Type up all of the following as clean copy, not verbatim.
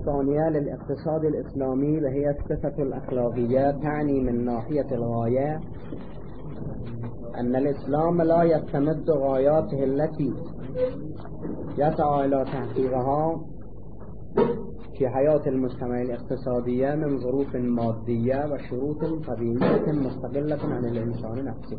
الثانية للاقتصاد الإسلامي وهي الصفة الأخلاقية، تعني من ناحية الغاية أن الإسلام لا يستمد غاياته التي يسعى إلى تحقيقها في حياة المجتمع الاقتصادية من ظروف مادية وشروط طبيعية مستقلة عن الإنسان نفسه.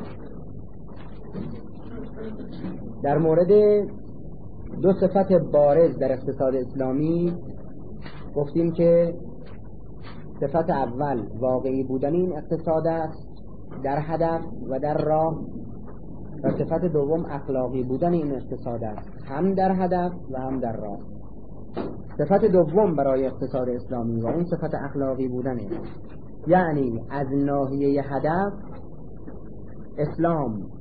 در مورد دو صفت بارز در اقتصاد اسلامی گفتیم که صفت اول واقعی بودن این اقتصاد است در هدف و در راه، و صفت دوم اخلاقی بودن این اقتصاد است هم در هدف و هم در راه. صفت دوم برای اقتصاد اسلامی و اون صفت اخلاقی بودنه، یعنی از ناحیه هدف اسلام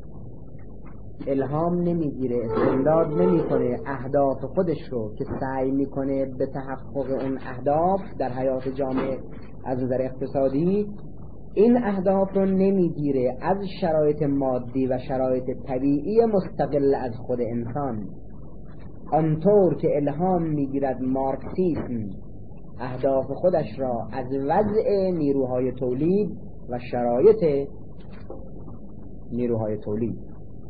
الهام نمیگیره، استمداد نمیکنه اهداف خودش رو که سعی میکنه به تحقق اون اهداف در حیات جامعه از نظر اقتصادی، این اهداف رو نمیگیره از شرایط مادی و شرایط طبیعی مستقل از خود انسان، آنطور که الهام میگیرد مارکسیسم اهداف خودش را از وضع نیروهای تولید و شرایط نیروهای تولید،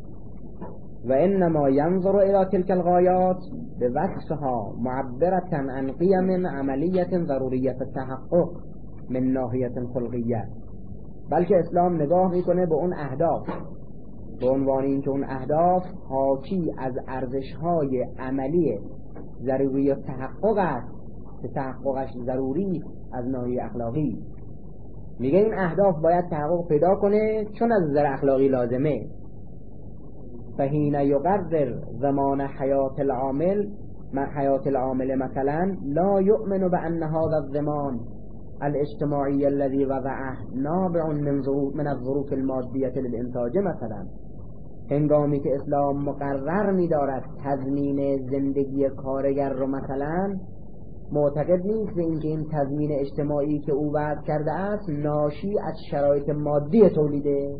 و انما ينظر الى تلك الغايات بوصفها معبرة عن قيم عملية ضرورية التحقق من ناحية خلقية. بلکه اسلام نگاه میکنه به اون اهداف به عنوان اینکه اون اهداف حاکی از ارزش‌های عملی ضروری تحقق است که تحققش ضروری از ناحیه اخلاقی. میگه این اهداف باید تحقق پیدا کنه چون از نظر اخلاقی لازمه. فحين يقرر ضمان حياة العامل مثلا لا يؤمن بأن هذا الضمان الاجتماعي الذي وضعه نابع من الظروف المادية للإنتاج مثلا. هنگامی که اسلام مقرر می‌دارد تضمین زندگی کارگر رو مثلا، معتقد نیست به اینکه این تضمین اجتماعی که او وضع کرده است ناشی از شرایط مادی تولیده،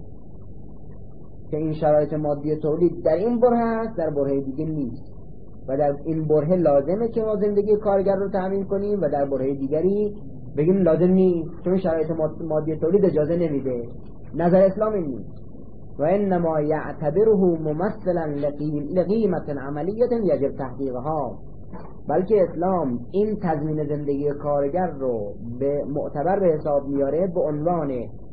که این شرایط مادی تولید در این بره است در بره دیگه نیست، و در این بره لازمه که ما زندگی کارگر رو تامین کنیم و در بره دیگری بگیم لازم نیست چون شرایط مادی تولید اجازه نمیده. نظر اسلام این نیست. و انما یعتبره ممثلا لقیمت عملیه یجب تحقیقها. بلکه اسلام این تضمین زندگی کارگر رو به معتبر به حساب میاره به عنوان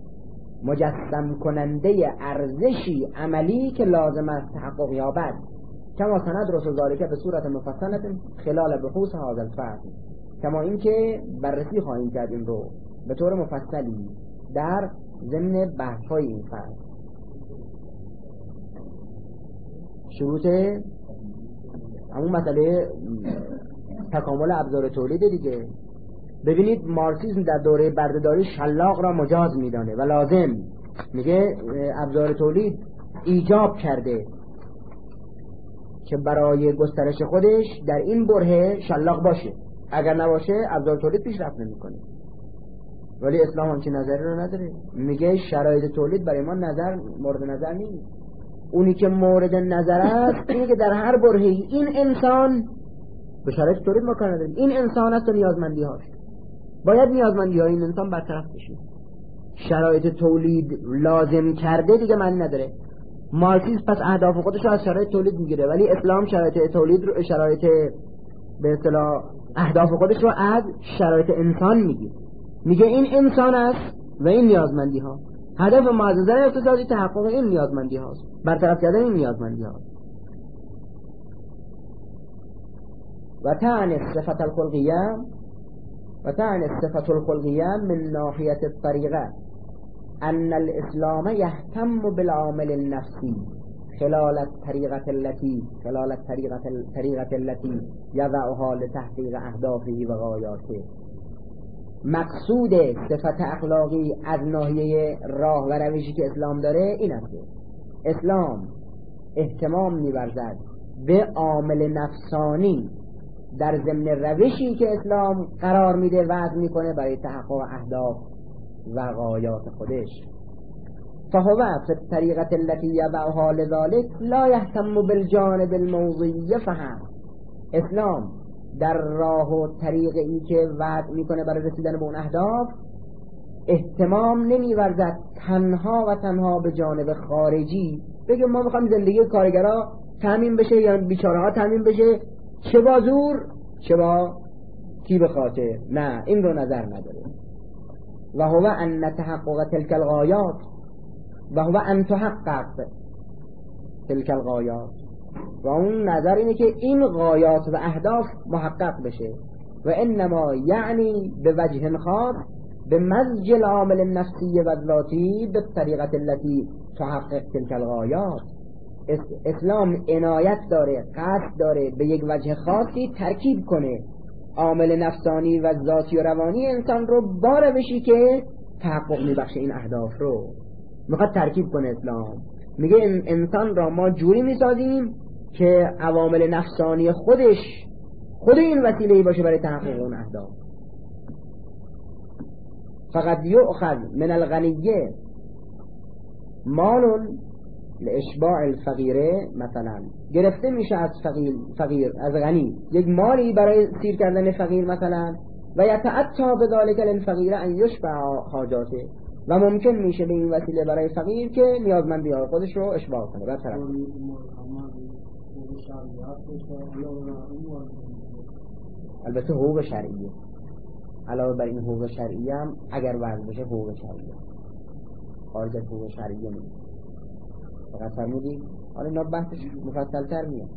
مجسم کننده ارزشی عملی که لازم است تحقق یابد، کما سندرس ذلک به صورت مفصلة خلال بحوث هذا الفصل، کما اینکه بررسی خواهیم کرد این رو به طور مفصلی در ضمن بحث‌های این فصل. شروط همون مسئله تکامل ابزار تولید دیگه. ببینید مارکسیسم در دوره بردهداری شلاق را مجاز میدانه و لازم، میگه ابزار تولید ایجاب کرده که برای گسترش خودش در این بره شلاق باشه، اگر نباشه ابزار تولید پیشرفت نمیکنه. ولی اسلام همچین نظری رو نداره، میگه شرایط تولید برای ما مورد نظر نیست. اونی که مورد نظر است اینه که در هر بره این انسان به شرایط تولید ما کار نداریم، این انسان است و نیازمندی هاش باید نیازمندی های این انسان برطرف بشه. شرایط تولید لازم کرده دیگه معنی نداره. مارکسیسم پس اهداف خودش رو از شرایط تولید میگیره، ولی اسلام شرایط تولید رو، شرایط به اصطلاح اهداف خودش رو از شرایط انسان میگیره. میگه این انسان است و این نیازمندی ها، هدف معززه اقتصادی تحقق این نیازمندی هاست، برطرف کردن این نیازمندی ها. و تعني الصفة الخلقية من ناحية الطريقة أن الإسلام يهتم بالعامل النفسي خلال الطريقة التي يضعها لتحقيق أهدافه و غاياته. مقصود صفت اخلاقی از ناحیه راه و روشی که اسلام داره این است: اسلام اهتمام می‌ورزد به عامل نفسانی در ضمن روشی که اسلام قرار میده وضع میکنه برای تحقق اهداف و غایات خودش. فهو في الطريقة التي يضعها لذلك لا يهتم بالجانب الموضوعي فهم. اسلام در راه و طریقی که وضع میکنه برای رسیدن به اون اهداف اهتمام نمی‌ورزد تنها و تنها به جانب خارجی، بگه ما میخوایم زندگی کارگرها تامین بشه یا بیچاره ها تامین بشه، چه با زور چه با تیب خاطر، نه این رو نظر نداره. و هو ان تحقق تلك الغایات و هو ان تحقق تلك الغایات، و اون نظر اینه که این غایات و اهداف محقق بشه. و انما یعنی به وجه خاص به مزج العامل النفسی و ذاتی به طریقت التي تحقق تلك الغایات. اسلام عنایت داره، قصد داره به یک وجه خاصی ترکیب کنه عامل نفسانی و ذاتی و روانی انسان رو با روشی که تحقق میبخشه این اهداف رو میخواد ترکیب کنه. اسلام میگه انسان را ما جوری میسازیم که عوامل نفسانی خود این وسیله‌ای باشه برای تحقق اون اهداف. فقط یؤخذ من الغنیه مال لاشباع الفقیره، مثلا گرفته میشه از فقیر از غنی یک مالی برای سیر کردن فقیر مثلا، و یتعطی بذلک للفقیر ان یشبع حاجاته، و ممکن میشه به این وسیله برای فقیر که نیازمندی های خودش رو اشباع کنه. برطرف البته حقوق شرعیه، علاوه بر این حقوق شرعیه هم اگر وضع بشه حقوق شرعیه، خارج از حقوق شرعیه نیست. فقط فرمودی حالا اینا بحثش مفصل تر میاد.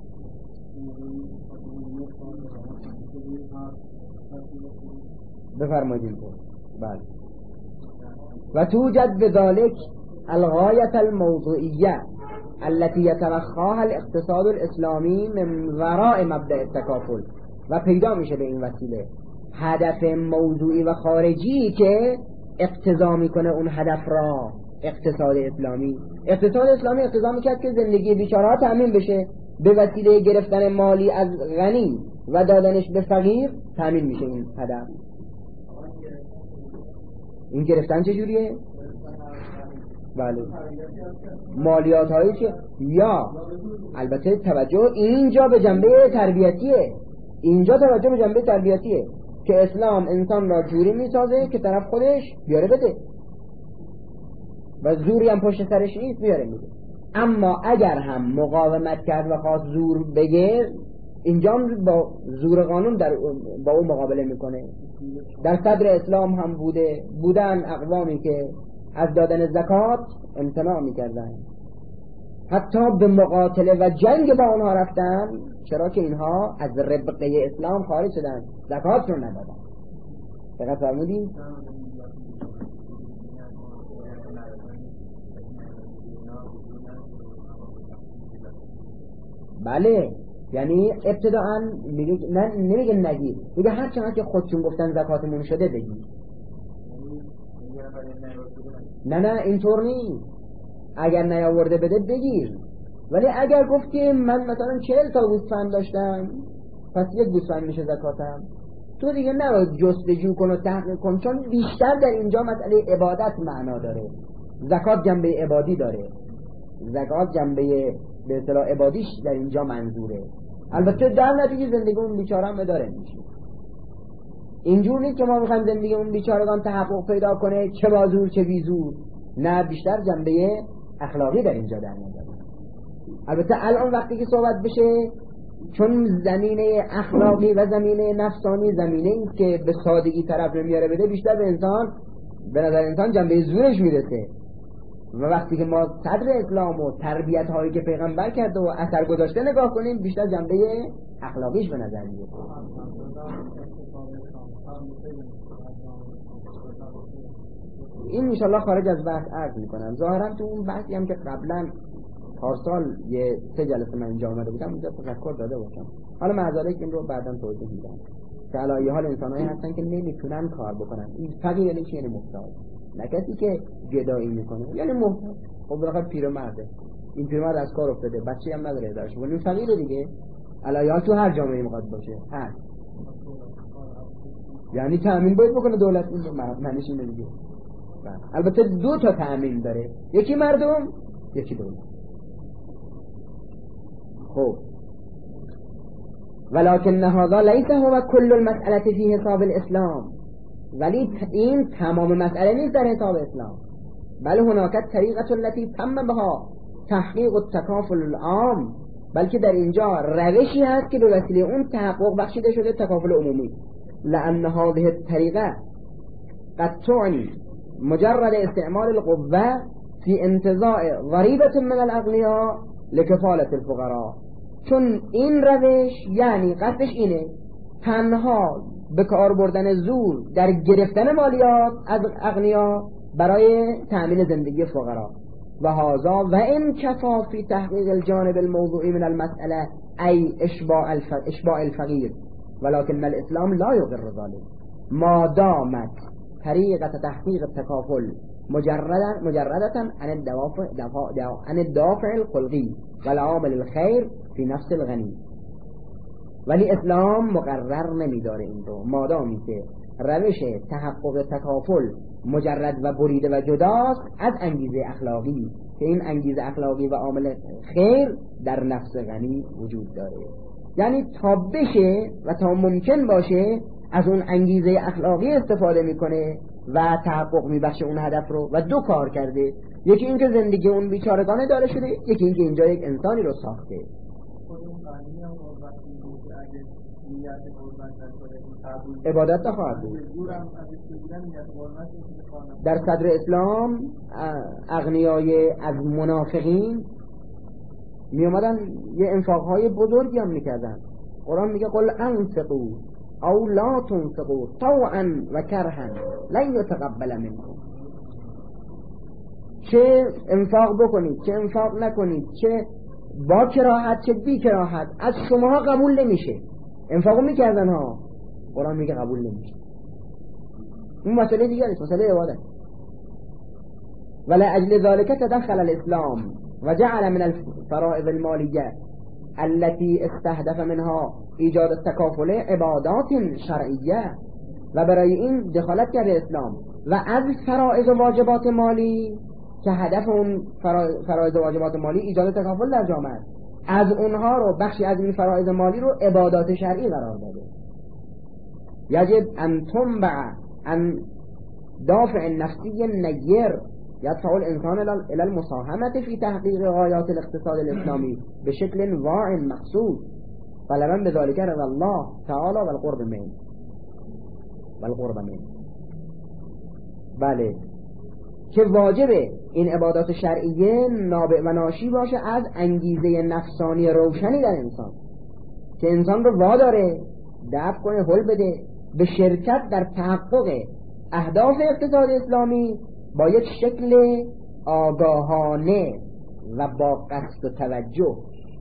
بفرمایید اینطور. بله. و توجد بذلك الغایت الموضوعیه التي يترخاها الاقتصاد الاسلامی من وراء مبدأ التکافل، و پیدا میشه به این وسیله هدف موضوعی و خارجی که اقتضا میکنه اون هدف را. اقتصاد اسلامی اقتضا میکرد که زندگی بیچاره‌ها تأمین بشه، به وسیله گرفتن مالی از غنی و دادنش به فقیر تأمین میشه این هدف. این گرفتن چجوریه؟ بله، مالیات هایی که یا البته توجه اینجا به جنبه تربیتیه، که اسلام انسان را جوری میسازه که طرف خودش بیاره بده و زوری هم پشت سرش نیست بیاره میده. اما اگر هم مقاومت کرد و خواست زور بگه، اینجا با زور قانون با اون مقابله میکنه. در صدر اسلام هم بودن اقوامی که از دادن زکات امتناع میکردن، حتی به مقاتله و جنگ با اونها رفتن، چرا که اینها از ربقه اسلام خارج شدن، زکات رو ندادن. دقیق فرمودین؟ بله، یعنی ابتداءً نمیگه نگیر، میگه هر چقدر که خودشون گفتن زکاتمون شده بگیر. نه اینطور نیست، اگر نیاورده بده بگیر، ولی اگر گفتی من مثلا 40 تا گوسفند داشتم پس یک گوسفند میشه زکاتم، تو دیگه نباید جستجو کن و تحقیق کن، چون بیشتر در اینجا مسئله عبادت معنا داره. زکات جنبه عبادی داره، زکات جنبه به اصطلاح عبادیش در اینجا منظوره. البته در نتیجه زندگی اون بیچاره هم اداره میشه. اینجور نیست که ما میخوایم زندگی اون بیچارگان تحقق پیدا کنه چه با زور چه بی زور، نه، بیشتر جنبه اخلاقی در اینجا در نظر. البته الان وقتی که صحبت بشه، چون زمینه اخلاقی و زمینه نفسانی زمینه این که به سادگی طرف نمیاره بده، بیشتر به نظر انسان جنبه زورش میرسه. و وقتی که ما صدر اسلام و تربیت هایی که پیغمبر کرده و اثر گذاشته نگاه کنیم، بیشتر جنبه اخلاقیش به نظر میاد. این انشالله خارج از بحث عرض میکنم. ظاهرا تو اون بحثی هم که قبلا پارسال 3 جلسه من اینجا آمده بودم اونجا تذکر داده باشم، حالا معذرت این رو بعداً توضیح میدم که علایه حال انسانایی هستن که نمیتونن کار بکنن. این فقیر یعنی چی؟ یعنی محتاج، نه کسی که گدایی میکنه، یعنی محتاج. خب بالاخره پیرمرده، این پیرمرد از کار افتاده، بچه‌ای هم نداره دارش، ولی فقیره دیگه. علایه حال تو هر جامعه‌ای میخواد باشه، هر یعنی تأمین باید بکنه دولت، این معنیش اینه دیگه. البته 2 تا تأمین داره، یکی مردم یکی دولت. خب ولكن هذا ليس هو كل المسألة في حساب الإسلام، ولی این تمام مسئله نیست در حساب اسلام، بل هناك طریقة التي تم بها تحقیق التکافل العام، بلکه در اینجا روشی هست که به وسیله اون تحقق بخشیده شده تکافل عمومی. لأن هذه الطریقه قد تعني مجرد استعمال القوة في انتزاع ضریبة من الاغنیاء لکفالة الفقراء، چون این روش یعنی قصدش اینه تنها به کار بردن زور در گرفتن مالیات از اغنیا برای تأمین زندگی فقرا. و هذا و این کفا فی تحقیق الجانب الموضوعی من المسئله ای اشباع الفقیر، ولكن الاسلام لا يقر ذلك ما دامت طریقة تحقیق التکافل مجردة عن الدافع الخلقی والعامل الخیر فی نفس الغنی. ولی اسلام مقرر نمیداره این رو، مادامی که روش تحقق تکافل مجرد و بریده و جداست از انگیزه اخلاقی، که این انگیزه اخلاقی و عامل خیر در نفس غنی وجود داره. یعنی تا بشه و تا ممکن باشه از اون انگیزه اخلاقی استفاده میکنه و تحقق میبخشه اون هدف رو، و دو کار کرده، یکی این که زندگی اون بیچارگانه داره شده، یکی این که اینجا یک انسانی رو ساخته. عبادت نخواهد بود. در صدر اسلام اغنیای از منافقین می اومدن یه انفاقهای بزرگی هم میکردن. قرآن میگه قل انفقوا او لا تنفقوا طوعا و کرها لن یتقبل منکم. چه انفاق بکنید چه انفاق نکنید، چه با کراهت چه بی کراهت، از شما قبول نمیشه. انفاقو میکردن ها، قرآن میگه قبول نمیشه. این مسئله دیگه است، مسئله عبادت. ولا اجل ذلك تدخل الاسلام وجعل من الفرائض المالية التي استهدف منها ایجاد التکافل عبادات شرعیه، و برای این دخالت کرده اسلام و از فرائض و واجبات مالی که هدف اون فرائض و واجبات مالی ایجاد تکافل در جامعه است، از اونها رو بخشی از این فرائض مالی رو عبادات شرعی قرار داده. یجب ان تنبع عن دافع نفسی نیر يدفع الانسان الى المساهمة في تحقيق غايات الاقتصاد الاسلامي بشكل واع مقصود طلبا بذلك رضا الله تعالى والقرب منه. بله، که واجبه این عبادات شرعیه نابع و ناشی باشه از انگیزه نفسانی روشنی در انسان، که انسان رو واداره دفع کنه، حل بده به شرکت در تحقق اهداف اقتصاد اسلامی با یک شکل آگاهانه و با قصد و توجه،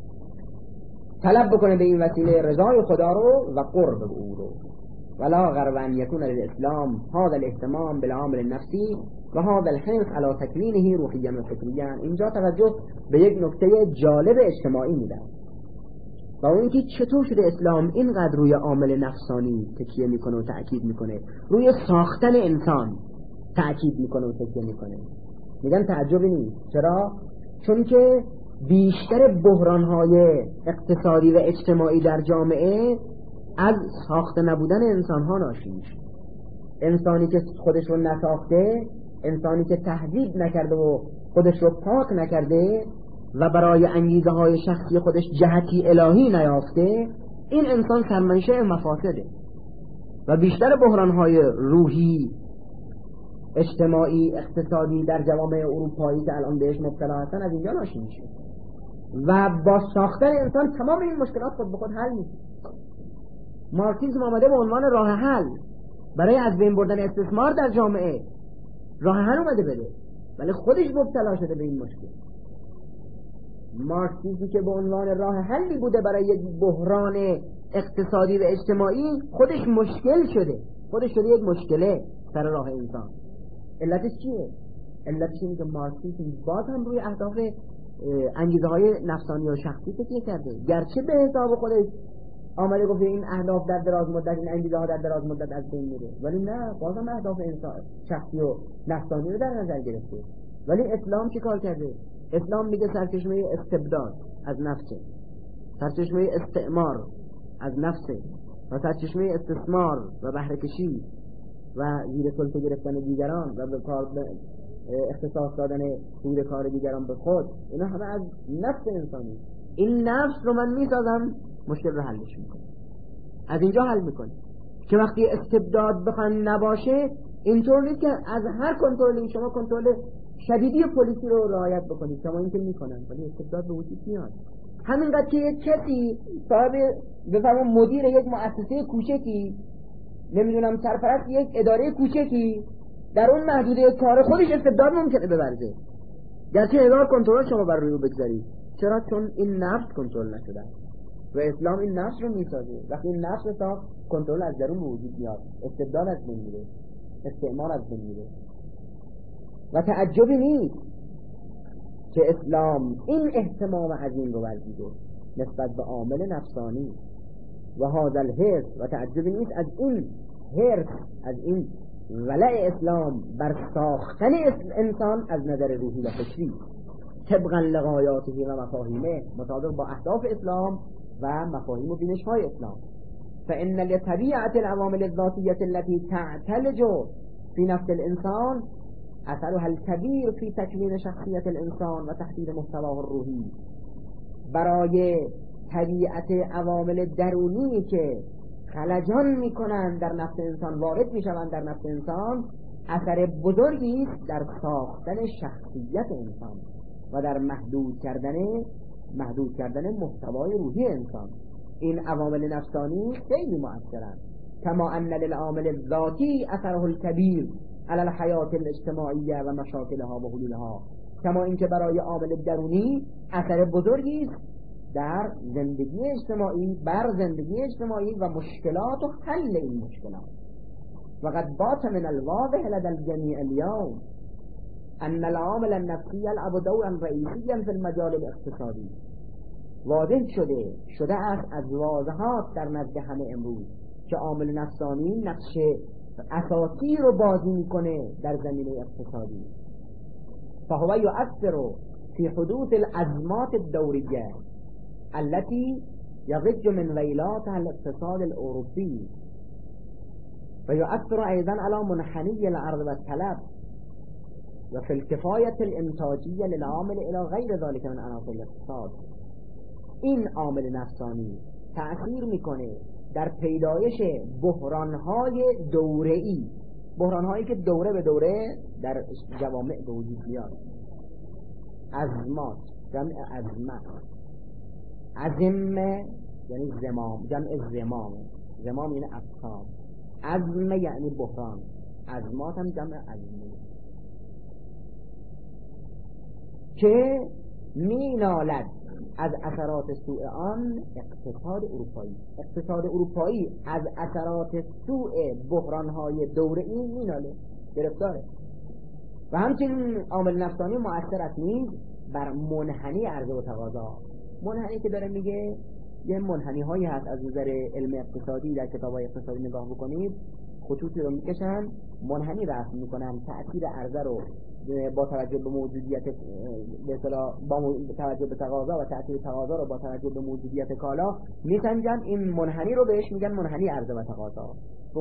طلب بکنه به این وسیله رضای خدا رو و قرب او رو. ولا غرو ان یکون للاسلام هذا الاهتمام بالعامل النفسی و هذا الحرص على تکوینه روحیا و فکریا. اینجا توجه به یک نکته جالب اجتماعی میدن، و اون اینکه چطور شده اسلام اینقدر روی عامل نفسانی تکیه میکنه و تأکید میکنه، روی ساختن انسان تأکید میکنه و تکیه میکنه. میگن تعجبی نیست. چرا؟ چون که بیشتر بحرانهای اقتصادی و اجتماعی در جامعه از ساخته نبودن انسانها ناشی میشه. انسانی که خودش رو نساخته، انسانی که تهذیب نکرده و خودش رو پاک نکرده و برای انگیزه های شخصی خودش جهتی الهی نیافته، این انسان سرمنشأ مفاسده و بیشتر بحرانهای روحی، اجتماعی، اقتصادی در جوامع اروپایی که الان بهش مبتلا هستن از اینجا ناشی میشه. و با ساختن انسان تمام این مشکلات خود به خود حل میشه. مارکسیسم آمده به عنوان راه حل برای از بین بردن استثمار در جامعه، راه حل اومده بده، ولی خودش مبتلا شده به این مشکل. مارکسیسمی که به عنوان راه حلی بوده برای یک بحران اقتصادی و اجتماعی، خودش مشکل شده، خودش شده یک مشکله سر راه انسان. علتش چیه؟ علتش اینه که مارکسیسم باز هم روی اهداف انگیزه های نفسانی و شخصی تکیه کرده، گرچه به حساب خودش آمده گفته این اهداف در دراز مدت، این انگیزه ها در دراز مدت از بین میره، ولی نه، باز هم اهداف انسان شخصی و نفسانی رو در نظر گرفته. ولی اسلام چی کار کرده؟ اسلام میگه سرچشمه استبداد از نفسه، سرچشمه استعمار از نفسه و سرچشمه استثمار و بهره کشی و زیر سلطه گرفتن دیگران و به کار اختصاص دادن سوی کار دیگران به خود، اینا همه از نفس انسانی. این نفس رو من میسازم، مشکل رو حلش میکنم. از اینجا حل میکنه که وقتی استبداد بخوان نباشه، اینطور نیست که از هر کنترلی شما کنترل شدیدی پلیسی رو رعایت بکنید، شما این که میکنن ولی استبداد به وجود میاد. همینقدر که یک کسی صاحب بفرمایید مدیر یک مؤسسه کوچکی، نمیدونم سرپرست یک اداره کوچکی، در اون محدوده کار خودش استبداد ممکنه ببرزه، گرچه هزار کنترل شما بر روی رو بگذارید. چرا؟ چون این نفس کنترل نشده و اسلام این نفس رو میسازه. وقتی این نفس رو کنترل از درون وجود میاد، استبداد از بین میره، استعمار از بین میره. و تعجبی نیست که اسلام این اهتمام عظیم رو ورزیده نسبت به عامل نفسانی و هذا الحرص، و تعجبی نیست از این حرص، از این ولع اسلام بر ساختن انسان از نظر روحی و فکری طبقا لغایاته و مفاهیمه، مطابق با اهداف اسلام و مفاهیم و بینش‌های اسلام. فإن لطبيعة العوامل الذاتية التي تعتلج في نفس الإنسان أثرها الكبير في تكوين شخصية الإنسان و تحديد محتواه الروحی. برای طبیعت عوامل درونی که خلجان میکنند در نفس انسان، وارد میشوند در نفس انسان، اثر بزرگی است در ساختن شخصیت انسان و در محدود کردن محتوای روحی انسان. این عوامل نفسانی خیلی مؤثرند. کما ان للعامل الذاتی اثره الکبیر علی الحیات الاجتماعیه و مشاکلها و حلولها، کما اینکه برای عامل درونی اثر بزرگی است در زندگی اجتماعی، بر زندگی اجتماعی و مشکلات و حل این مشکلات. وقد بات من الواضح لدى الجميع اليوم ان العامل النفسي يلعب دورا رئيسيا في المجال الاقتصادي. واضح شده است از واضحات در نزد همه امروز که عامل نفسانی نقش اساسی رو بازی میکنه در زمینه اقتصادی. فهو يؤثر في حدوث الازمات الدورية التي يضج من ويلاتها الاقتصاد الأوروبي، ويؤثر أيضا على منحني العرض والطلب وفي الكفاية الإنتاجية للعامل إلى غير ذلك من عناصر الاقتصاد. این عامل نفسانی تأثیر میکنه در پیدایش بحرانهای دوره‌ای، بحرانهایی که دوره به دوره در جوامع به وجود میاد. ازمات، جمع ازمه، عزم یعنی زمام، جمع زمام، زمام یعنی افهام، عزم یعنی بحران، ازمات هم جمع عزمه، که مینالد از اثرات سوء آن اقتصاد اروپایی. اقتصاد اروپایی از اثرات سوء بحرانهای دوره‌ای میناله، گرفتاره. و همچنین عامل نفسانی مؤثر است نیز بر منحنی عرضه و تقاضا. منحنی که داره میگه یه منحنی هایی هست از نظر علم اقتصادی، در کتاب‌های اقتصادی نگاه بکنید خطوطی رو میکشن، منحنی رسم میکنن، تأثیر عرضه رو با توجه به موجودیت به اصطلاح با توجه به تقاضا و تأثیر تقاضا رو با توجه به موجودیت کالا میسنجن. این منحنی رو بهش میگن منحنی عرضه و تقاضا.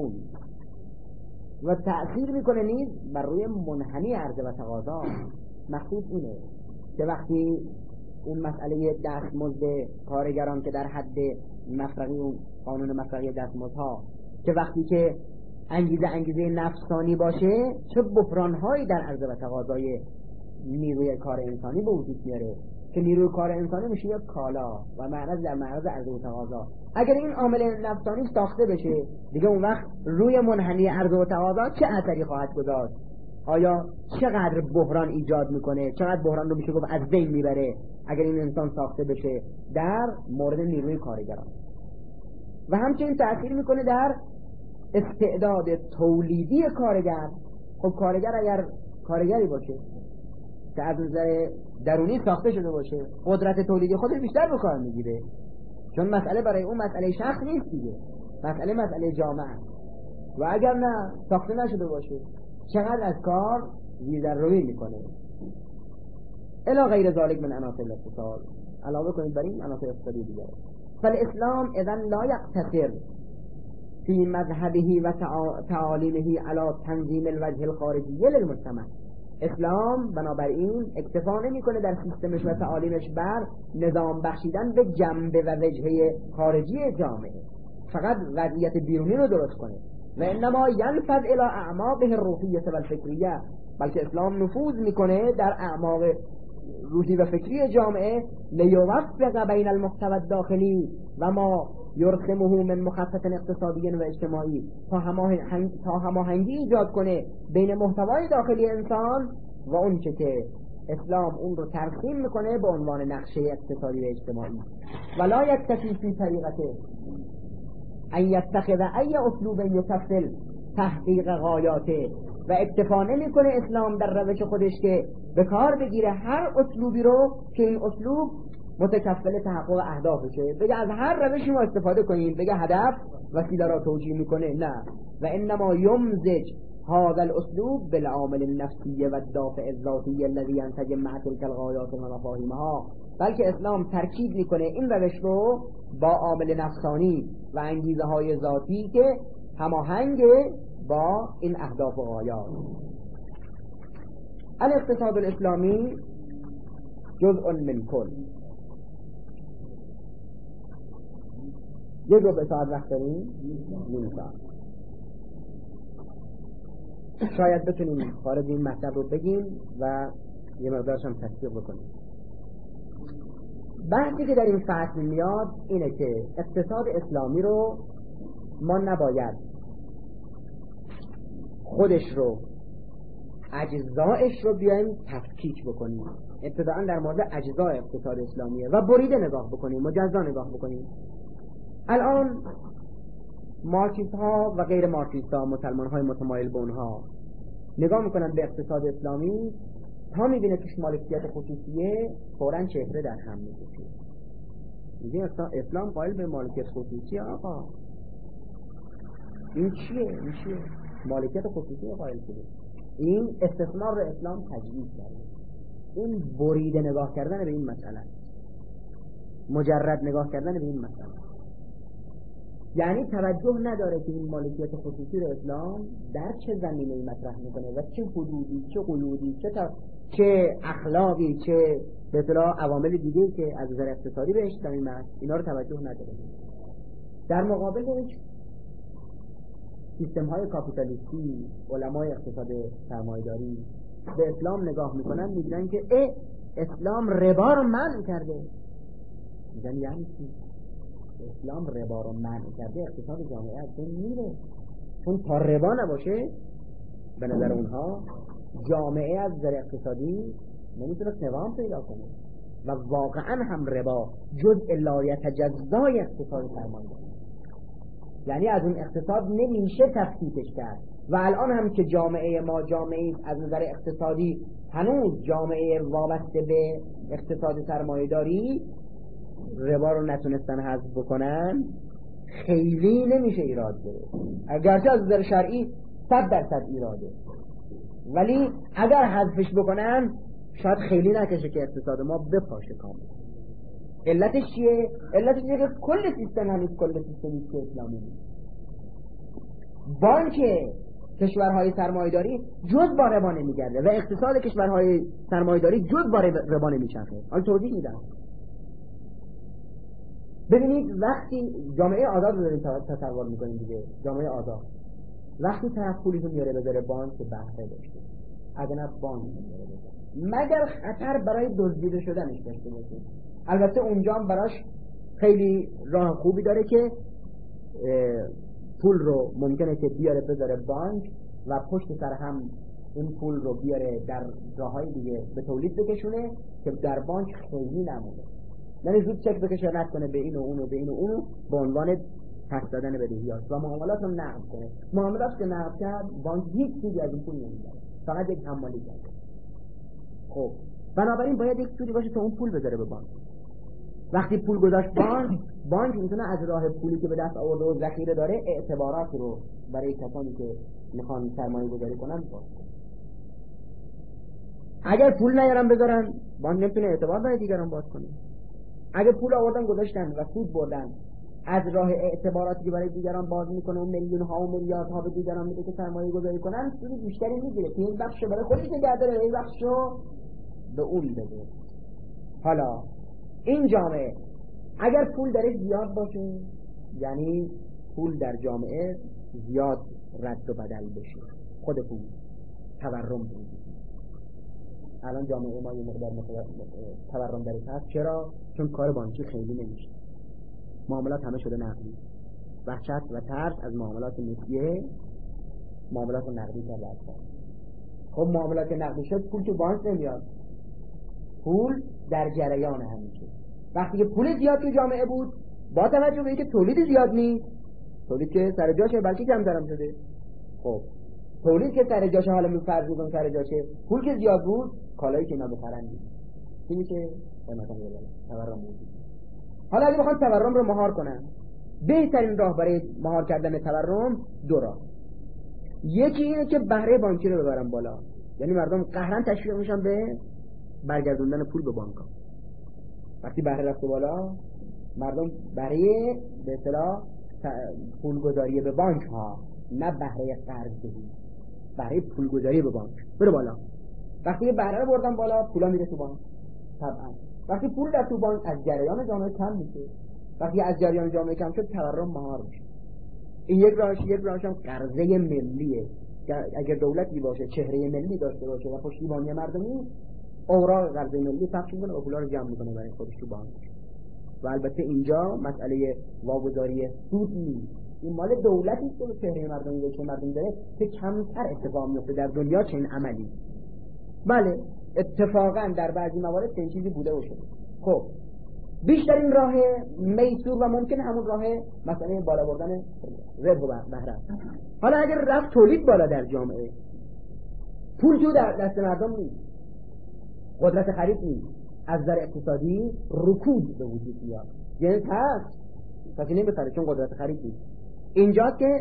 و تأثیر میکنه نیز بر روی منحنی عرضه و تقاضا. مخصوص اینه که وقتی اون مسئله دستمزد کارگران که در حد مفرغی و قانون مفرغی دستمزدها، که وقتی که انگیزه نفسانی باشه چه بحران‌هایی در عرضه و تقاضای نیروی کار انسانی به وجود میاره، که نیروی کار انسانی میشه یک کالا و معرض در معرض عرضه و تقاضا. اگر این عامل نفسانی ساخته بشه دیگه اون وقت روی منحنی عرضه و تقاضا چه اثری خواهد گذاشت؟ آیا چقدر بحران ایجاد میکنه، چقدر بحران رو میشه گفت از بین میبره اگر این انسان ساخته بشه در مورد نیروی کارگران. و همچنین تأثیر میکنه در استعداد تولیدی کارگر. خب کارگر اگر کارگری باشه که از نظر درونی ساخته شده باشه، قدرت تولیدی خودش بیشتر به کار میگیره، چون مسئله برای اون مسئله شخص نیست دیگه، مسئله جامعه. و اگر نه ساخته نشده باشه چقدر از کار زیرروی میکنه. الی غیر ذالک من عناصر الاقتصاد، علاوه کنید بر این عناصر اقتصادی دیگه. فالاسلام اذن لا يقتصر في مذهبه و تعاليمه على تنظیم الوجه الخارجی للمجتمع. اسلام بنابراین اکتفا نمیکنه در سیستمش و تعالیمش بر نظام بخشیدن به جنبه و وجهه خارجی جامعه، فقط وضعیت بیرونی رو درست کنه، و انما ينفذ الى اعماقه الروحیه و الفکریه، بلکه اسلام نفوذ میکنه در اعماق روحی و فکری جامعه، لیوفق بین المحتوى الداخلی و ما یرسمه من مخطط اقتصادی و اجتماعی، تا هماهنگی ایجاد کنه بین محتوای داخلی انسان و اون چه که اسلام اون رو ترسیم میکنه به عنوان نقشه اقتصادی و اجتماعی. ولا یکتفی فی طریقته ان یتخذ ای اسلوب یکفل تحقیق غایاته، و اکتفا نمیکنه اسلام در روش خودش که به کار بگیره هر اسلوبی رو که این اسلوب متکفل تحقق اهدافشه، بگه از هر روشی ما استفاده کنیم، بگه هدف وسیله را توجیه میکنه، نه. و انما یمزج هذا الاسلوب بالعامل النفسی و الدافع الذاتی الذي ينسجم مع تلك الغایات و مفاهیمها، بلکه اسلام ترکیب میکنه این روش رو با عامل نفسانی و انگیزه های ذاتی که هماهنگ با این اهداف و غایات. الاقتصاد الاسلامی جزء من کل. یه ربع ساعت وقت داریم، نیم ساعت، شاید بتونیم خارج این مطلب رو بگیم و یه مقدارش هم تصدیق بکنیم. بحثی که در این فصل میاد اینه که اقتصاد اسلامی رو ما نباید خودش رو اجزایش رو بیایم تفکیک بکنیم. ابتداءً در مورد اجزای اقتصاد اسلامیه و بریده نگاه بکنیم، مجزا نگاه بکنیم. الان مارکسیست ها و غیر مارکسیست ها، مسلمان های متمایل به اونها نگاه میکنن به اقتصاد اسلامی، تا میبینه توش مالکیت خصوصیه فوراً چهره در هم میکشه. میگه اسلام قائل به مالکیت خصوصی، آقا این چیه؟ مالکیت خصوصی قائل شده. این استثمار رو اسلام تجویز کرده. این بریده نگاه کردن به این مسئله، مجرد نگاه کردن به این مسئله، یعنی توجه نداره که این مالکیت خصوصی رو اسلام در چه زمینه‌ای مطرح میکنه و چه حدودی، چه قیودی، چه اخلاقی، چه به اصطلاح عوامل دیگه که از نظر اقتصادی بهش تعمیم است، اینا رو توجه نداره. در مقابلش سیستم های کاپیتالیستی، علمای اقتصاد سرمایه‌داری به اسلام نگاه میکنن، میگن که اسلام ربا رو منع کرده. میگن یعنی چی؟ اسلام ربا رو منع کرده، اقتصاد جامعه از بین میره. چون تا ربا نباشه به نظر اونها جامعه از نظر اقتصادی نمیتونه نظام پیدا کنه، و واقعا هم ربا جزء لا یتجزای اقتصاد سرمایه‌داری، یعنی از اون اقتصاد نمیشه تفکیکش کرد. و الان هم که جامعه ما جامعه از نظر اقتصادی هنوز جامعه وابسته به اقتصاد سرمایه‌داری، ربا رو نتونستن حذف بکنن، خیلی نمیشه ایراد گرفت. اگرچه از نظر شرعی 100% ایراده، ولی اگر حذفش بکنن شاید خیلی نکشه که اقتصاد ما بپاشه کامل. علتش چیه؟ علتش اینه که کل سیستم هنوز کل سیستمی که اسلامی نیست. بانک کشورهای سرمایه‌داری جز با ربا نمیگرده و اقتصاد کشورهای سرمایه‌داری جز با ربا نمیچرخه. حالا توضیح میدم. ببینید وقتی جامعه آزاد رو داریم تصور میکنیم دیگه، جامعه آزاد وقتی طرف پولی رو میاره بذاره بانک بهره داشته، اگه نه بانک نمیاره بذاره، مگر خطر برای دزدیده شدنش داشته باشه. البته اونجا هم براش خیلی راه خوبی داره که پول رو ممکنه که بیاره بذاره بانک و پشت سر هم این پول رو بیاره در راههای دیگه به تولید بکشونه که در بانک خیلی نمونه، یعنی زود چک بکشه رد کنه به این و اون و به این و اون به عنوان پس دادن بدهیات و معاملات رو نقد کنه. معاملات که نقد کرد بانک هیچ چیزی از این پول نمیده، فقط یک حمالی کرده. خب بنابراین باید یک سودی باشه تا اون پول بذاره به بانک. وقتی پول گذاشت بانک میتونه از راه پولی که به دست آورده و ذخیره داره اعتبارات رو برای کسانی که میخوان سرمایه گذاری کنن باز کنه. اگر پول نیارن بذارن بانک نمیتونه اعتبار برای دیگران باز کنه. اگه پول آوردن گذاشتن و سود بردن، از راه اعتباراتی که برای دیگران باز میکنه و میلیون ها و میلیارد ها به دیگران میده که سرمایه گذاری کنن، سود بیشتری میگیره که این بخشو برای خودش نگه داره، این بخشو به اون بده. حالا این جامعه اگر پول درش زیاد باشه، یعنی پول در جامعه زیاد رد و بدل بشه، خود پول تورم بود. الان جامعه ما یه مقدار تورم درش هست. چرا؟ چون کار بانکی خیلی نمیشه، معاملات همه شده نقدی، وحشت و ترس از معاملات نقدیه، معاملات نقدی کرده. خب معاملات نقدی شد، پول تو بانک نمیاد، پول در جریان همیشه. وقتی که پول زیاد تو جامعه بود، با توجه به اینکه تولید زیاد نیست، تولید که سر جاشه بلکه کمتر هم شده. خب تولید که سر جاشه، حالا میفرض می‌کنم سر جاشه، پول که زیاد بود، کالایی که اینا بخرن چی میشه؟ قیمتا میاد، تورم موجود. حالا اگه بخوام تورم رو مهار کنم، بهترین راه برای مهار کردن تورم دو راه. یکی اینه که بهره بانکی رو ببرم بالا، یعنی مردم قهرن تشویق میشن به برگردوندن پول به بانک ها. وقتی بهره رفت بالا، مردم برای به اصطلاح پولگذاری به بانک ها، نه بهره قرض بدهی، بهره پولگذاری به بانک بره بالا. وقتی بهره رو بردن بالا، پولا میره تو بانک. طبعا وقتی پول در تو بانک، از جریان جامعه کم میشه. وقتی از جریان جامعه کم شد، تورم مهار میشه. این یک راهش هم قرضه ملیه. اگر دولتی باشه، چهره ملی داشته باشه و پشتیبانی مردمی، اوراق قرضه ملی پخش میکنه و پولا رو جمع میکنه برای خودش تو بانک. و البته اینجا مسئله واگذاری سود نیست، این مال دولتی که چهره مردمی باشه، مردم داره که کمتر اتفاق میفته در دنیا چنین عملی. بله اتفاقا در بعضی موارد این چیزی بوده باشه. خب بیشترین راه میسور و ممکن همون راه مسئله بالا بردن ربح و بهره. حالا اگر رفت تولید بالا در جامعه، پول تو در دست مردم نیست، قدرت خرید نیست، از نظر اقتصادی رکود به وجود میاد، یعنی کسی نمیخره چون قدرت خرید نیست. اینجاست که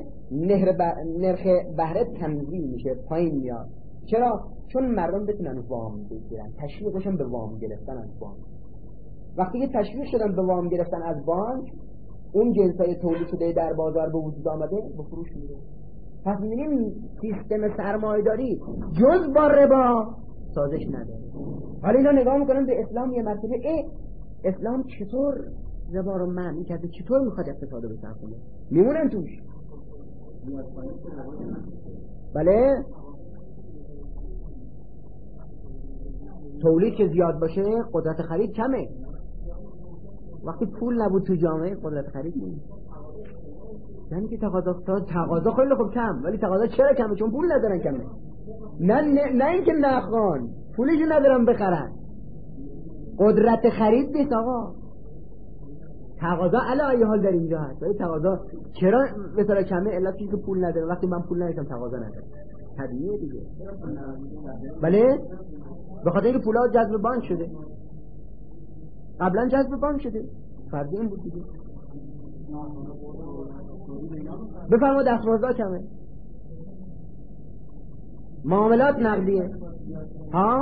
نرخ بهره تنزیل میشه، پایین میاد. چرا؟ چون مردم بتونن وام بگیرن، تشویقشون به وام گرفتن از بانک. وقتی که تشویق شدن به وام گرفتن از بانک، اون جنسای تولید شده در بازار به وجود آمده به فروش میره. پس می‌بینیم سیستم سرمایه‌داری جز با ربا سازش نداره. حالا اینا نگاه میکنن به اسلام یه مرتبه، اسلام چطور ربا رو منع کرده، چطور میخواد اقتصاد رو بسازه، میمونن توش. بله تولید که زیاد باشه، قدرت خرید کمه. وقتی پول نبود تو جامعه، قدرت خرید نیست. یعنی که تقاضا خیلی خوب کم، ولی تقاضا چرا کمه؟ چون پول ندارن کمه. نه اینکه نخوان، پولش ندارن بخرن. قدرت خرید نیست آقا. تقاضا علی حال در اینجا هست، ولی تقاضا چرا مثلا کمه؟ علتش که پول نداره. وقتی من پول ندارم تقاضا نداره، طبیعیه دیگه. بله به خاطر اینکه پولا جذب بانک شده، قبلا جذب بانک شده، فرضی این بود دیگه. بفرما دستمزدها کمه، معاملات نقدیه. ها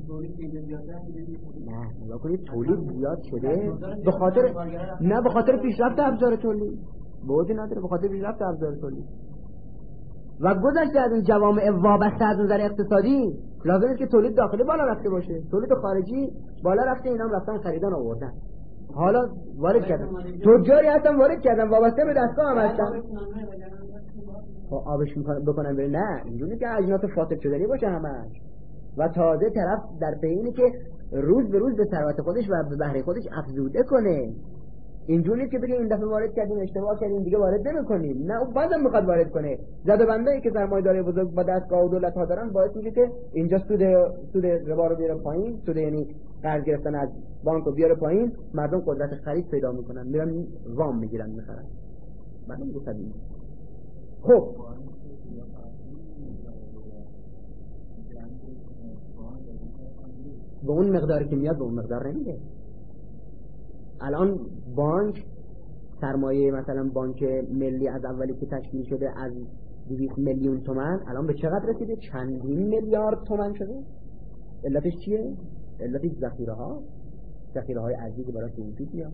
نه نگاه کنید تولید زیاد شده به خاطر پیشرفت ابزار تولید، بودی نداره، به خاطر پیشرفت ابزار تولید و گذشته از این جوامع وابسته از نظر اقتصادی. لازم است که تولید داخلی بالا رفته باشه، تولید خارجی بالا رفته، اینا هم رفتن خریدن آوردن، حالا وارد کردن، تجاری هستن وارد کردن، وابسته به دستگاه هم هستن. آبش بکنن بره؟ نه، اینجوری که اجناس فاسد شدنی باشه همش. و تازه طرف در پی اینه که روز به روز به ثروت خودش و به بهره خودش افزوده کنه. اینجوری که بگه این دفعه وارد کردیم اشتباه کردیم دیگه وارد نمی‌کنیم، نه اون بازم میخواد وارد کنه. زده بندایی که سرمایه‌داری بزرگ با دستگاه و دولت ها دارن باعث میشه که اینجا سود ربا رو بیاره پایین، سود یعنی قرض گرفتن از بانک رو بیاره پایین، مردم قدرت خرید پیدا میکنن، میرن وام میگیرن میخرن. بعد میگه طبیعیه. خب به اون مقداری که میاد به اون مقدار نمیده. الان بانک سرمایه مثلا بانک ملی از اولی که تشکیل شده از 200 میلیون تومان الان به چقدر رسیده؟ چندین میلیارد تومان شده. علتش چیه؟ علتش ذخیره ها. ذخیره‌های عزیزی براش وجود بیاد.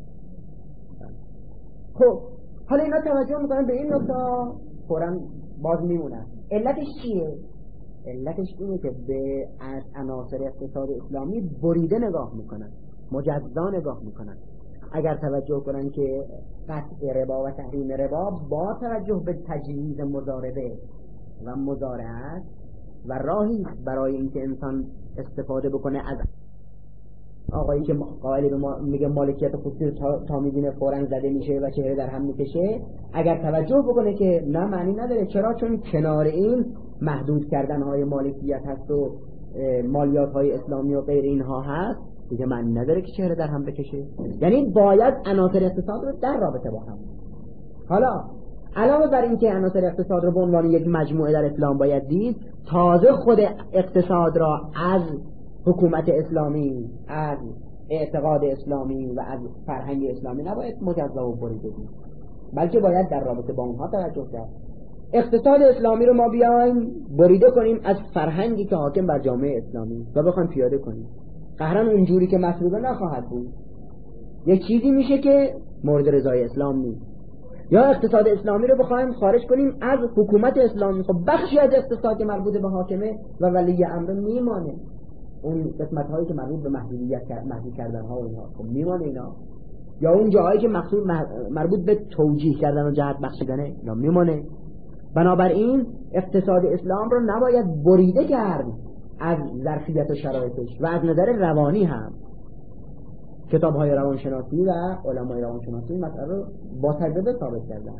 خب حالا اینا توجه میکنن به این نکته، فوراً باز میمونن. علتش چیه؟ علتش اینه که به عناصر اقتصاد اسلامی بریده نگاه میکنن، مجزا نگاه میکنن. اگر توجه کنن که قطع ربا و تحریم ربا با توجه به تجویز مضاربه و مضارعت و راهی برای اینکه انسان استفاده بکنه از آقایی که قائل به میگه مالکیت خصوصی تا میبینه فوراً زده میشه و چهره در هم میکشه، اگر توجه بکنه که نه معنی نداره، چرا؟ چون کنار این محدود کردن های مالکیت هست و مالیات های اسلامی و غیر اینها هست، دیگه معنی نداره که چهره در هم بکشه. یعنی باید عناصر اقتصاد رو در رابطه با هم. حالا علاوه بر این که عناصر اقتصاد رو به عنوان یک مجموعه در اسلام باید دید، تازه خود اقتصاد را از حکومت اسلامی، از اعتقاد اسلامی و از فرهنگ اسلامی نباید مجزا و بریده دید، بلکه باید در رابطه با اونها توجه کرد. اقتصاد اسلامی رو ما بیایم بریده کنیم از فرهنگی که حاکم بر جامعه اسلامی و بخوایم پیاده کنیم، قهرن اونجوری که مطلوبه نخواهد بود. یک چیزی میشه که مورد رضای اسلام نیست. یا اقتصاد اسلامی رو بخوایم خارج کنیم از حکومت اسلامی، خب بخشی از اقتصاد که مربوط به حاکمه و ولی امر میمانه، اون قسمت هایی که مربوط به محدود کردن ها و اینها خب میمانه اینا. یا اون جاهایی که مربوط به توجیه کردن و جهت بخشیدنه اینا میمانه. بنابراین اقتصاد اسلام رو نباید بریده کرد از ظرفیت و شرایطش و از نظر روانی هم. کتاب های روانشناسی و علمای روانشناسی مسئله رو با تجربه ثابت کردن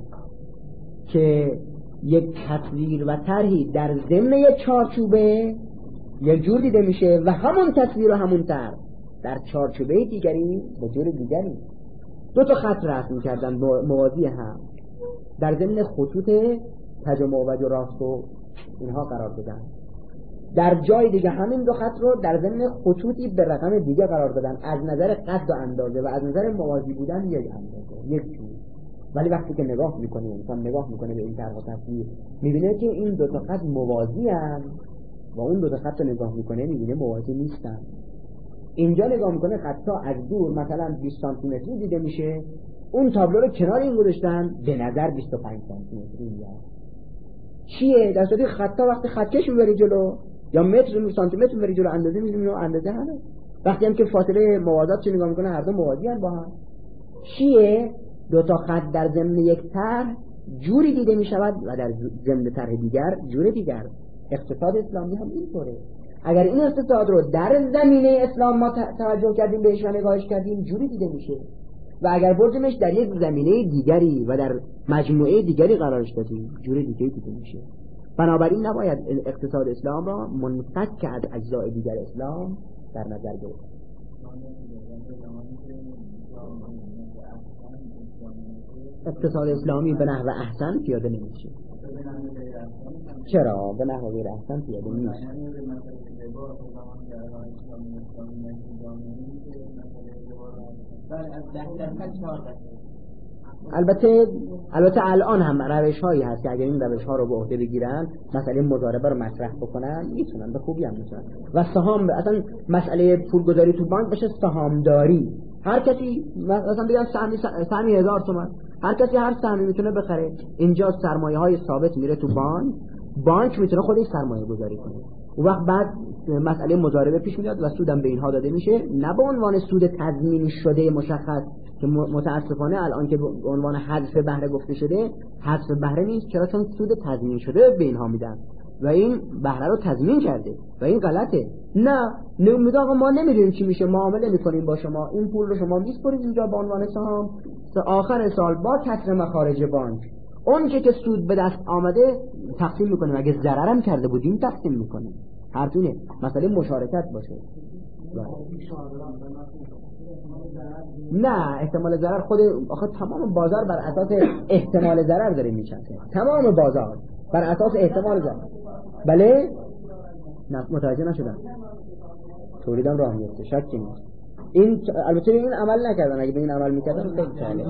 که یک تصویر و طرحی در ضمن یک چارچوبه یک جور دیده میشه و همون تصویر و همون طرح در چارچوبه دیگری به جور دیگری. دو تا خط رسم کردن موازی هم، در ضمن خطوط کج و معوج و راست و اینها قرار دادن. در جای دیگه همین دو خط رو در ضمن خطوطی به رقم دیگه قرار دادن، از نظر قد و اندازه و از نظر موازی بودن یک اندازه، یک جور. ولی وقتی که نگاه میکنه انسان نگاه میکنه به این طرح و تصویر، میبینه که این دو تا خط موازی هستند و اون دو تا خط رو نگاه میکنه میبینه موازی نیستن. اینجا نگاه میکنه خطا از دور مثلا 20 سانتی متری دیده میشه، اون تابلو رو کنار این گذاشتن به نظر 25 سانتی متری میاد. چیه؟ در صورتی خطا وقتی خطکش میبری جلو یا متر سانتی متر میبری جلو اندازه میبینی اندازه همه. وقتی هم که فاصله موازات چه نگاه میکنه هر دو موازی ان با هم. چیه؟ دو تا خط در ضمن یک طرح جوری دیده میشود و در ضمن طرح دیگر جور دیگر. اقتصاد اسلامی هم اینطوره. اگر این اقتصاد رو در زمینه اسلام ما توجه کردیم بهش و نگاهش کردیم جوری دیده میشه و اگر بردیمش در یک زمینه دیگری و در مجموعه دیگری قرارش دادیم جور دیگری دیده میشه. بنابراین نباید اقتصاد اسلام را منفک از اجزای دیگر اسلام در نظر گرفت. اقتصاد اسلامی به نحو احسن پیاده نمیشه. چرا؟ به نحو غیر احسن پیاده نیست. البته الان هم روش هایی هست که اگر این روش ها رو به عهده بگیرن مسئله مضاربه رو مطرح بکنن میتونن، به خوبی هم میتونن. و سهام اصلا مسئله پولگذاری تو بانک بشه سهامداری، هر کسی مثلا بگن سهمی 1000 تومان، هر کسی هر سهمی میتونه بخره. اینجا سرمایه های ثابت میره تو بانک میتونه خودش سرمایه گذاری کنه. اون وقت بعد مسئله مضاربه پیش میاد و سودم به اینها داده میشه، نه به عنوان سود تضمین شده مشخص که متاسفانه الان که به عنوان حذف بهره گفته شده، حذف بهره نیست. چرا؟ چون سود تضمین شده به اینها میدن و این بهره رو تضمین کرده و این غلطه. نه میگه آقا ما نمیدونیم چی میشه، معامله میکنیم با شما، این پول رو شما میسپرید اینجا به عنوان سهام، آخر سال با کسر مخارج بانک اون که سود به دست آمده تقسیم میکنیم، اگه ضررم کرده بودیم تقسیم میکنیم. حرفینه مسئله مشارکت باشه. نه احتمال ضرر خود آخه تمام بازار بر اساس احتمال ضرر داره میچرخه، تمام بازار بر اساس احتمال ضرر. بله نه متوجه نشدم. تولیدم راه میفته، شکی نیست. این البته این عمل نکردن، اگه به این عمل میکردن خیلی ساله.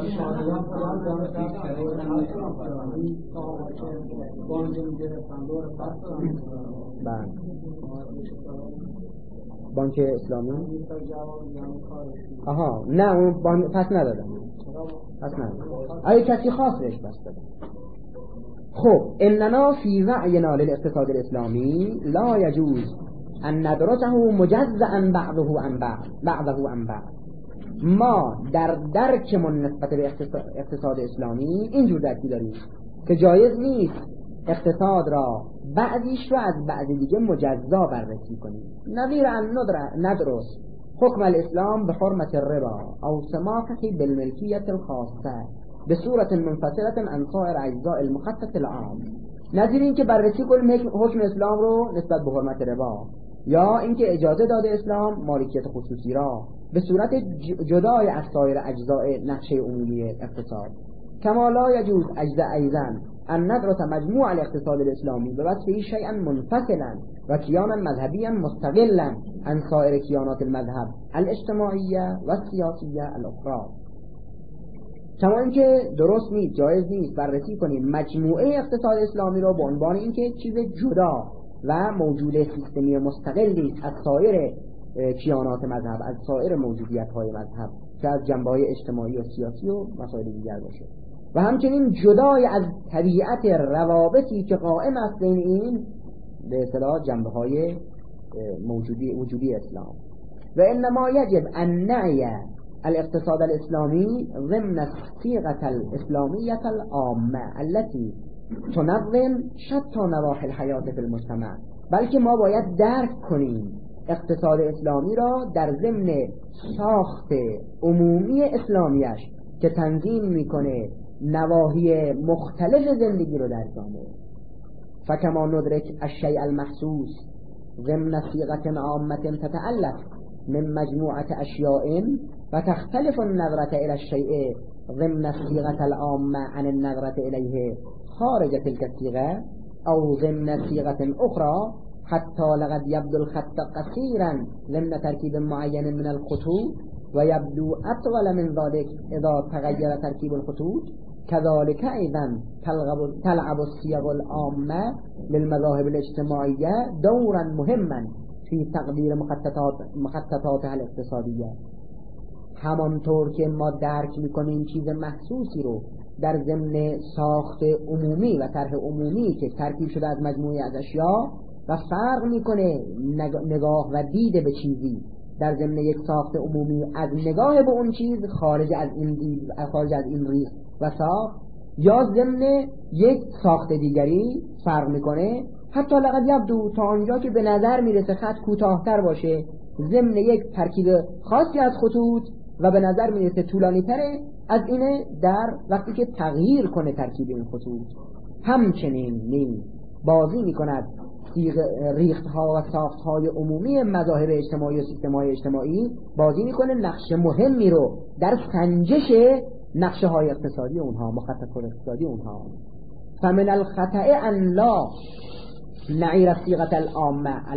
بانک اسلامی نه اون پس ندادم. آیا کسی خاص بهش پس دادم؟ خب اننا فی وعینا للاقتصاد الاسلامی لا یجوز ان ندرسه مجزئا بعضه عن بعض. ما در درکمون نسبت به اقتصاد اسلامی اینجور درکی داریم که جایز نیست اقتصاد را بعضیش رو از بعض دیگه مجزا بررسی کنیم. نظیر ان ندرس حکم الاسلام به حرمت الربا او سماحه بالملکیت الخاصه به صورت منفصلة عن سایر اجزاء المخطط العام. نظیر این که بررسی کنیم حکم اسلام رو نسبت به حرمت ربا یا اینکه اجازه داده اسلام مالکیت خصوصی را به صورت جدای از سایر اجزاء نقشه عمومی اقتصاد. کما لا یجوز ایضا ان ندرس مجموع الاقتصاد الاسلامی بوصفه شیئا منفصلا و کیانا مذهبیا مستقلا عن سایر کیانات المذهب الاجتماعیه و سیاسیه الاخرى. کما اینکه درست نیست، جایز نیست بررسی کنیم مجموعه اقتصاد اسلامی را به عنوان اینکه چیز جدا و موجود سیستمی مستقلی از سایر کیانات مذهب، از سایر موجودیت‌های مذهب که از جنبه‌های اجتماعی و سیاسی و مسائل دیگر باشه، و همچنین جدای از طبیعت روابطی که قائم است بین این به اصطلاح جنبه‌های وجودی اسلام. و انما یجب ان نعی الاقتصاد الاسلامی ضمن الصيغة الاسلامیة العامة التي تنظم شتى نواحی الحیات فی المجتمع. بلکه ما باید درک کنیم اقتصاد اسلامی را در ضمن ساخت عمومی اسلامیش که تنظیم میکنه نواحی مختلف زندگی رو در جامعه. فکما ندرک الشیء المحسوس ضمن صيغة عامة تتألف من مجموعة اشیاء و تختلف النظرة الى الشیء ضمن الصيغة العامة عن النظرة اليه خارج تلك الصيغة او ضمن صيغة اخرى حتى لقد يبدو الخط قصيرا ضمن تركيب معين من الخطوط ويبدو أطول من ذلك إذا تغير تركيب الخطوط. كذلك أيضا تلعب الصيغ العامة للمذاهب الاجتماعية دورا مهما في تقدير مخططاتها الاقتصادية. همانطور که ما درک میکنیم چیز محسوسی رو در ضمن ساخت عمومی و طرح عمومی که ترکیب شده از مجموعه از اشیا و فرق میکنه نگاه و دید به چیزی در ضمن یک ساخت عمومی از نگاه به اون چیز خارج از این دید، خارج از این ریخت و ساخت، یا ضمن یک ساخت دیگری فرق میکنه. حتی لقد یبدو تا آنجا که به نظر میرسه خط کوتاه‌تر باشه ضمن یک ترکیب خاصی از خطوط و به نظر میرسه طولانی تره از اینه در وقتی که تغییر کنه ترکیب این خطوط. همچنین بازی میکند ریخت‌ها و ساخت‌های عمومی مذاهب اجتماعی و سیستم‌های اجتماعی، بازی میکنه نقش مهمی رو در سنجش نقشه‌های اقتصادی اونها، مخططات اقتصادی اونها. فمن الخطأ ان لا نعير الصيغة العامة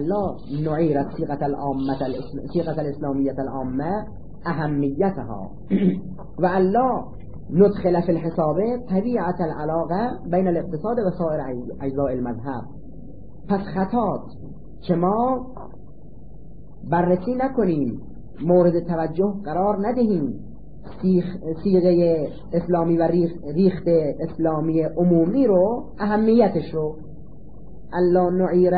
الصيغة الإسلامية العامة أهميتها وألا ندخل في الحساب طبيعة العلاقة بين الاقتصاد و سائر اجزاء المذهب. پس خطاست که ما بررسی نکنیم، مورد توجه قرار ندهیم صیغه اسلامی و ریخت اسلامی عمومی رو، اهمیتش رو. الله نعیر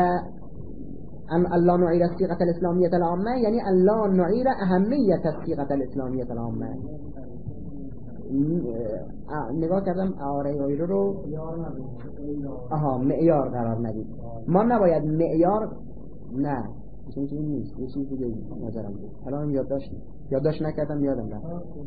الصيغة الإسلامية العامة یعنی الله نعیر اهمیت الصيغة الإسلامية العامة. نگاه کردم آره رو معیار قرار ندید. ما نباید معیار، نه چیزی نیست، یه چیز دیگه نظرم بود. الان یادداشت نکردم، یادم رفت.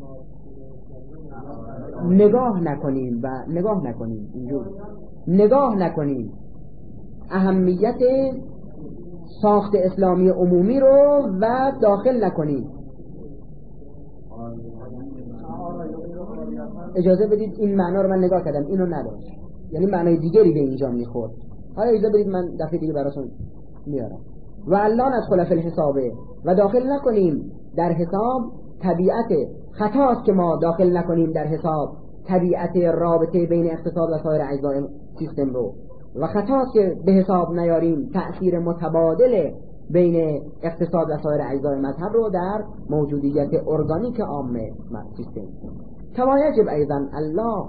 نگاه نکنیم اهمیت ساخت اسلامی عمومی رو و داخل نکنیم. اجازه بدید این معنا رو من نگاه کردم، اینو نداشت، یعنی معنای دیگری به اینجا میخورد. حالا اجازه بدید من دفعه دیگه براتون میارم. و الا ندخل فی الحساب و داخل نکنیم در حساب طبیعت خطاست که ما داخل نکنیم در حساب طبیعت رابطه بین اقتصاد و سایر اجزای سیستم رو، و خطاست که به حساب نیاریم تأثیر متبادل بین اقتصاد و سایر اجزای مذهب رو در موجودیت ارگانیک عام سیستم. کما یجب ایضا الله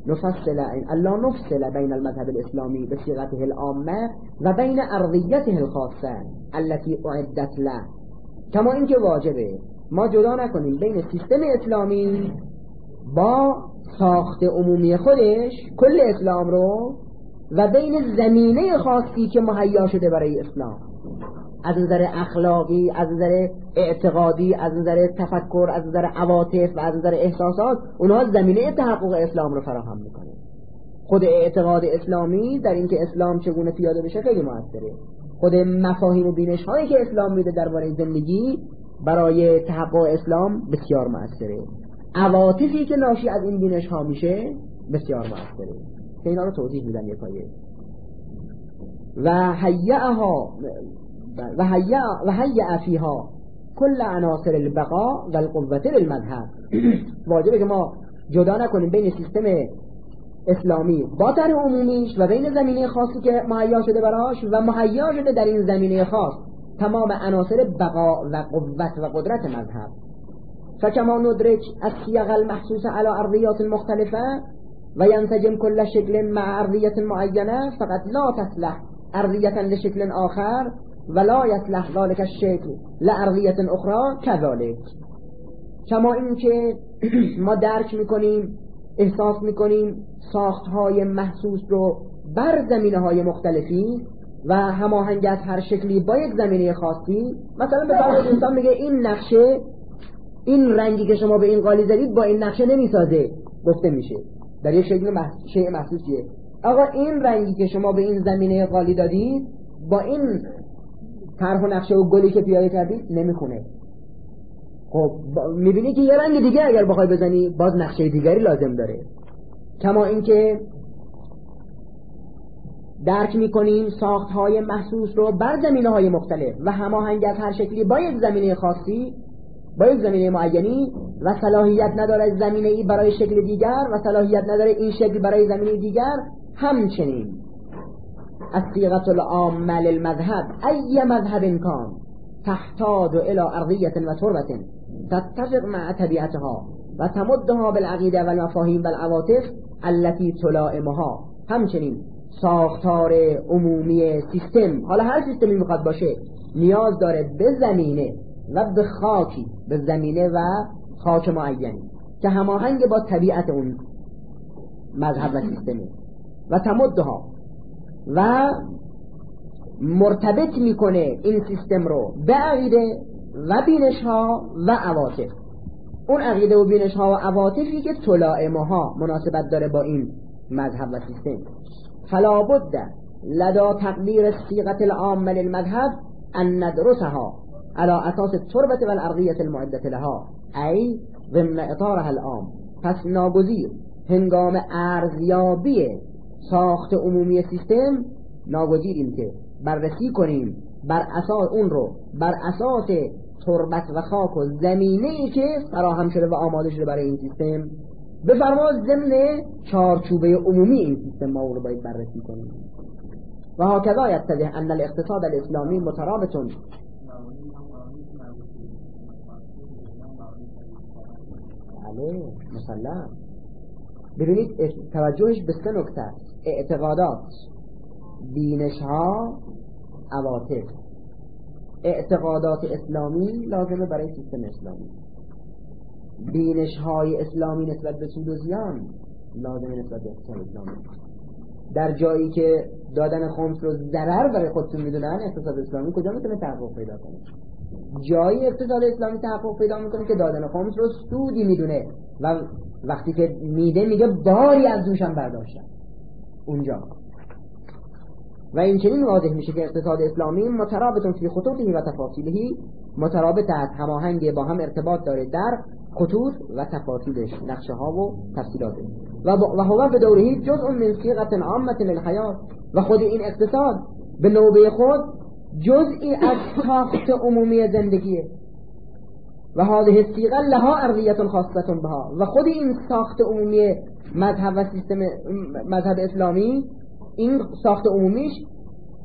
نفصل بین المذهب الاسلامی بصيغته العامه و بین ارضیته الخاصه التي اعدت له. کما اینکه واجبه ما جدا نکنیم بین سیستم اسلامی با ساخت عمومی خودش کل اسلام رو و بین زمینه خاصی که مهیا شده برای اسلام از نظر اخلاقی، از نظر اعتقادی، از نظر تفکر، از نظر عواطف و از نظر احساسات. اونها زمینه تحقق اسلام رو فراهم میکنه. خود اعتقاد اسلامی در اینکه اسلام چگونه پیاده بشه خیلی موثره. خود مفاهیم و بینش هایی که اسلام میده درباره زندگی برای تحقق اسلام بسیار موثره. عواطفی که ناشی از این بینش ها میشه بسیار موثره. که اینا رو توضیح میدن یک پایه. و هیئ فیها کل عناصر البقاء و القوة للمذهب. واجبه که ما جدا نکنیم بین سیستم اسلامی با طرح عمومیش و بین زمینه خاصی که مهیا شده براش و مهیا شده در این زمینه خاص تمام عناصر بقاء و قوت و قدرت مذهب. فكما ندرج الصيغ المحسوسة على أرضيات مختلفة وينسجم كل شكل مع أرضية معينة فقد لا تصلح أرضية لشكل آخر ولا يصلح ذلك الشكل لأرضية أخرى كذلك. کما این که ما درک میکنیم، احساس میکنیم ساختهای محسوس رو بر زمینه‌های مختلفی و هماهنگ از هر شکلی با یک زمینه خاصی. مثلا به فرض انسان میگه این نقشه، این رنگی که شما به این قالی زدید با این نقشه نمیسازه، گفته میشه در یک شکل شیء محسوسیه. آقا این رنگی که شما به این زمینه قالی دادید با این طرح و نقشه و گلی که پیاده کردید نمیخونه. خب میبینی که یه رنگ دیگه اگر بخوای بزنی باز نقشه دیگری لازم داره. کما اینکه درک میکنیم ساختهای محسوس رو بر زمینه‌های مختلف و هماهنگ از هر شکلی با یک زمینه خاصی، با یک زمینه معینی و صلاحیت نداره زمینه ای برای شکل دیگر و صلاحیت نداره این شکل برای زمینه دیگر. همچنین الصيغة العامة للمذهب أي مذهب كان تحتاج إلى أرضية وتربة تتفق مع طبيعتها وتمدها بالعقيدة والمفاهيم والعواطف التي تلائمها. همچنین ساختار عمومی سیستم، حالا هر سیستمی میخواد باشه، نیاز داره به زمینه و به خاکی، به زمینه و خاک معینی که هماهنگ با طبیعت اون مذهب و سیستمه و تمدها و مرتبط میکنه این سیستم رو به عقیده و بینش‌ها و عواطف. اون عقیده و بینش‌ها و عواطفی که تلائمها مناسبت داره با این مذهب و سیستم. فلا بد لدى تقدير الصيغة العامة للمذهب أن ندرسها على أساس التربة والأرضية المعدة لها أي ضمن إطارها العام. پس ناگزیر هنگام ارزیابی ساخت عمومی سیستم ناگزیر این که بررسی کنیم بر اساس اون رو بر اساس تربت و خاک و زمینه‌ای که فراهم شده و آماده شده برای این سیستم. بفرمایید ضمن چارچوبه عمومی این سیستم ما رو باید بررسی کنیم. و هكذا يتضح ان الاقتصاد الاسلامی مترابط. بله مسلم. ببینید توجهش به سه نکته: اعتقادات، بینش‌ها، عواطف. اعتقادات اسلامی لازمه برای سیستم اسلامی، بینش‌های اسلامی نسبت به سود و زیان لازمه نسبت به اقتصاد اسلامی. در جایی که دادن خمس رو ضرر برای خودتون میدونن، اقتصاد اسلامی کجا میتونه تحقق پیدا کنه؟ جایی اقتصاد اسلامی تحقق پیدا میکنه که دادن خمس رو سودی میدونه و وقتی که میده میگه باری از دوشم برداشتم اونجا. و این چنین واضح میشه که اقتصاد اسلامی مترابط فی خطوطه و تفاصیله، مترابط است، هماهنگ با هم ارتباط داره در خطوط و تفاصیلش، نقشه ها و تفصیلاتش. و هو به دوره جزء من صيغة عامة للحیات. و خود این اقتصاد به نوبه خود جزئی از ساخت عمومی زندگیه. و هذه الصيغة لها ارضیة خاصة بها. و خود این ساخت عمومی مذهب و سیستم مذهب اسلامی، این ساخت عمومیش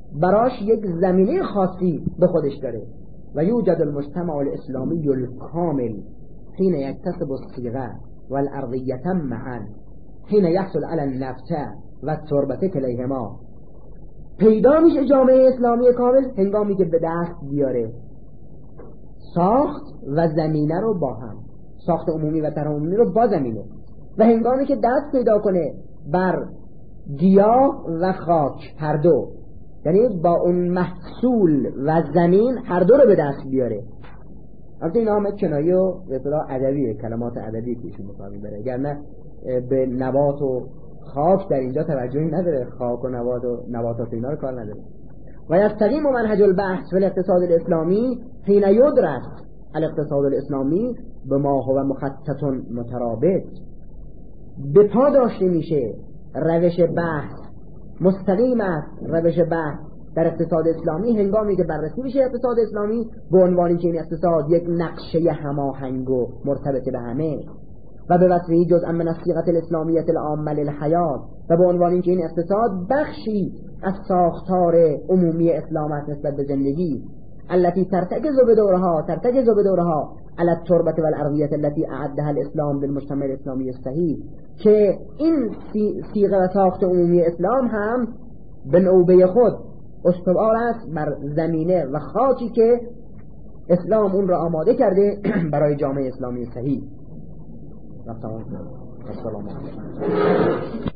براش یک زمینه خاصی به خودش داره. و یوجد المجتمع الاسلامی الکامل حين يكتسب الصيغه والارضيه معا حين يحصل على النفط والتربه كليهما. پیدا میشه جامعه اسلامی کامل هنگامی که به دست بیاره ساخت و زمینه رو با هم، ساخت عمومی و طرح عمومی رو با زمینه، و هنگامی که دست پیدا کنه بر گیاه و خاک هر دو، یعنی با اون محصول و زمین هر دو رو به دست بیاره. البته این هم کنایه و اصطلاح ادبیه، کلمات ادبی که ایشون مطابق بره، اگر نه به نبات و خاک در اینجا توجهی نداره، خاک و نباتات اینا رو کار نداره. و یستقیم منهج البحث و الاقتصاد الاسلامی حين يدرس الاقتصاد الاسلامی بما هو مخطط مترابط. به پا داشته میشه روش بحث، مستقیم است روش بحث در اقتصاد اسلامی هنگامی که بررسی میشه اقتصاد اسلامی به عنوانی که این اقتصاد یک نقشه هماهنگ و مرتبط به همه و به وصفه جزءا من الصیغه الاسلامیه العامه للحیات، و به عنوانی که این اقتصاد بخشی از ساختار عمومی اسلام است نسبت به زندگی، التي ترتكز بدورها على التربه والارضيه التي اعدها الاسلام للمجتمع الاسلامی الصحیح، که این صیغه و ساخت عمومی اسلام هم به نوبه خود استوار است بر زمینه و خاکی که اسلام اون را آماده کرده برای جامعه اسلامی صحیح. السلام علیکم.